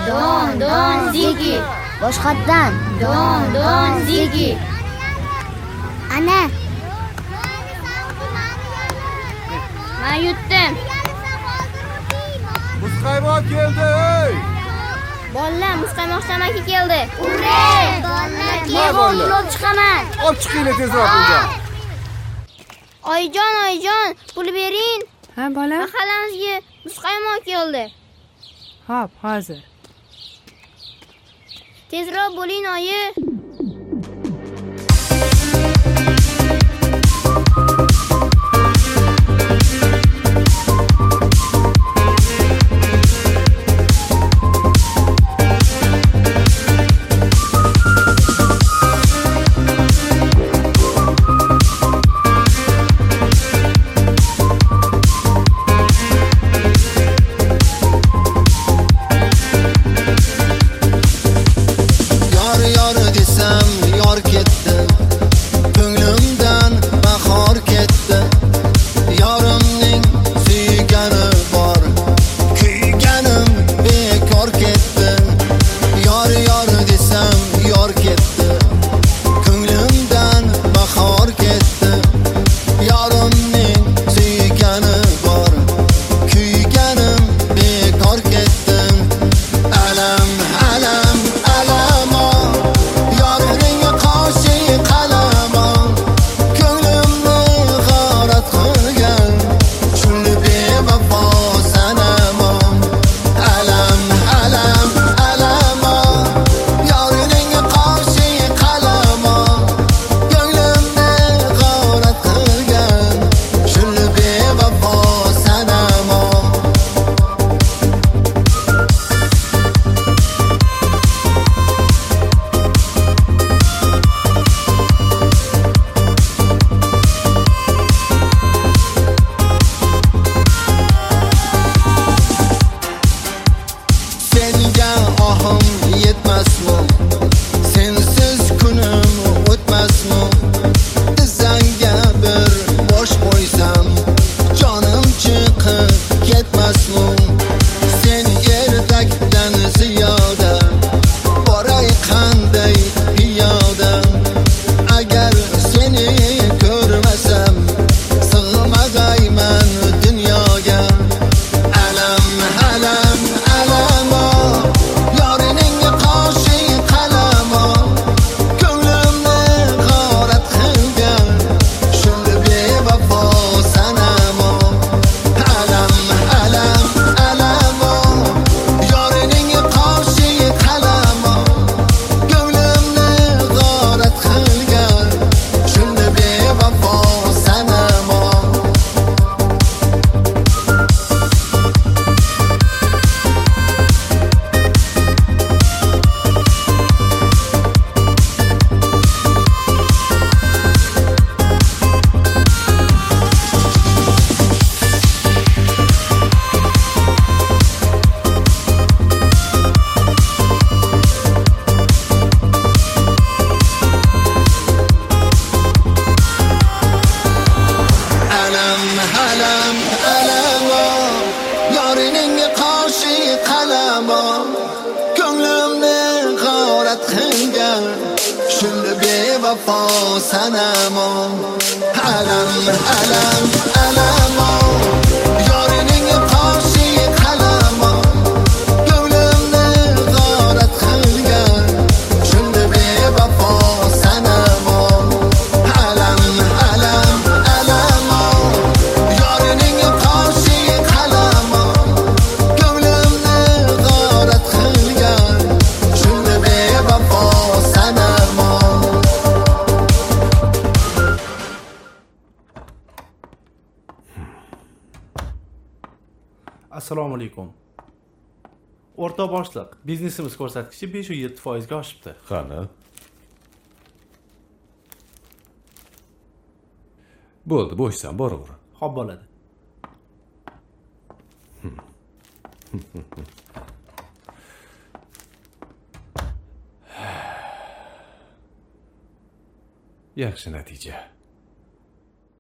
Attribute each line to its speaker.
Speaker 1: Don zigi.
Speaker 2: Boshqatdan.
Speaker 1: Don zigi.
Speaker 2: Ana.
Speaker 1: Men yutdim.
Speaker 3: Muzqaymoq keldi, ey!
Speaker 1: Bolalar, muzqaymoq tamaki keldi. Urre!
Speaker 2: Bolalar, olib chiqaman.
Speaker 3: Olib chiqinglar tezroq uyga.
Speaker 1: Oyijon, pul bering.
Speaker 4: Ha, bola?
Speaker 1: Mahallamizga muzqaymoq keldi.
Speaker 4: Xo'p, hozir.
Speaker 1: Tezroq bo'ling, oyi.
Speaker 5: vafo sanamo alam alam alamo yorining qoshi qalamo ko'nglimni g'orat qilgan shunda bevafo sanamo alam alam alamo yorining qoshi qalamo ko'nglimni g'orat qilgan shunda bevafo sanamo.
Speaker 6: Assalomu alaykum. O'rta boshliq, biznesimiz ko'rsatkichi 5-7% ga oshibdi.
Speaker 7: Qani? Bo'ldi, bo'shsan, boraver.
Speaker 6: Xo'p bo'ladi.
Speaker 7: Yaxshi natija.